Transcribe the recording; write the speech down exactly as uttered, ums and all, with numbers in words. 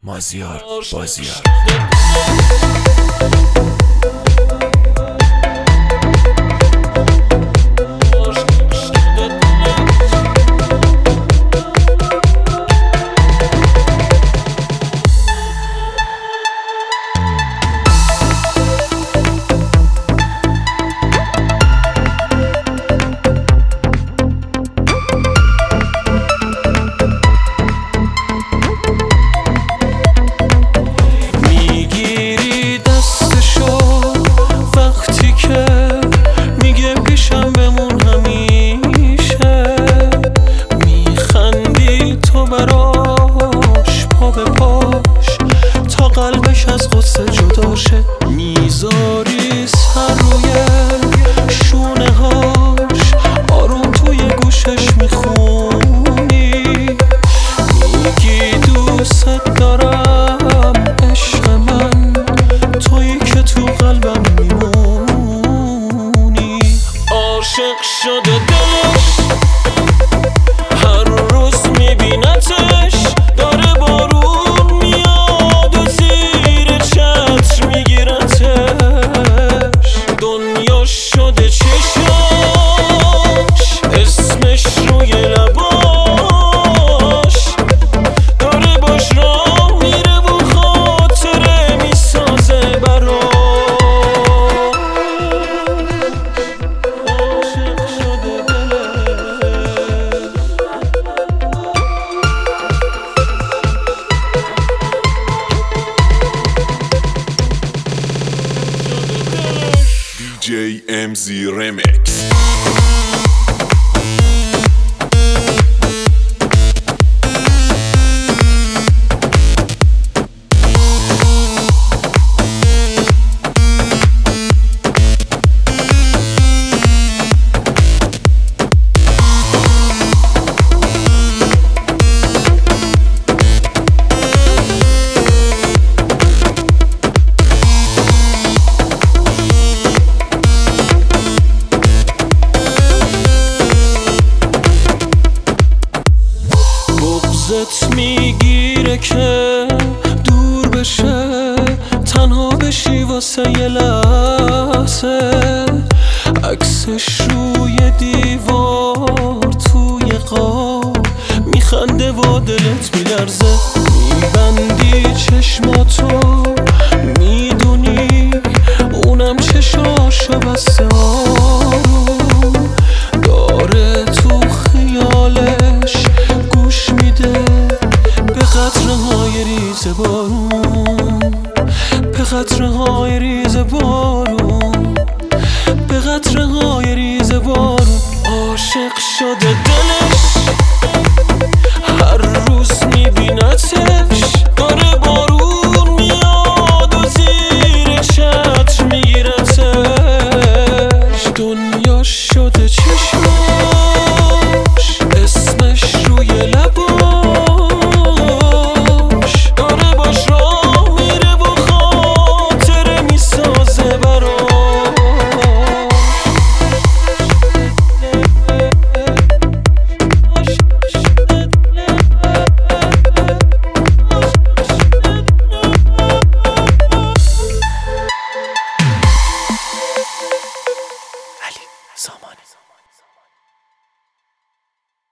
مازیار بازیار. از قصه جدا شه میذاری سر روی شونه هاش، آروم توی گوشش میخونی، میگی دوست دارم عشق من، تویی که تو قلبم میمونی. عاشق شده دلش هر روز میبینتش، داره بارون میاد و زیر چتر میگیرتش، دنیا شده چشاش، اسمش روی لباش، داره باش راه میره و خاطره میسازه براش. عاشق شده دی جی ام زی Remix. بغضت میگیره که دور بشه، تنها بشی واسه یه لحظه، عکسش روی دیوار توی قاب میخنده و دلت میلرزه، میبندی چشماتو میدونی اونم چشاشو بسته، آروم داره تو خیالش گوش میده به قطره‌های ریز بارون، به قطره‌های ریز بارون، به قطره‌های ریز بارون. عاشق شده دلش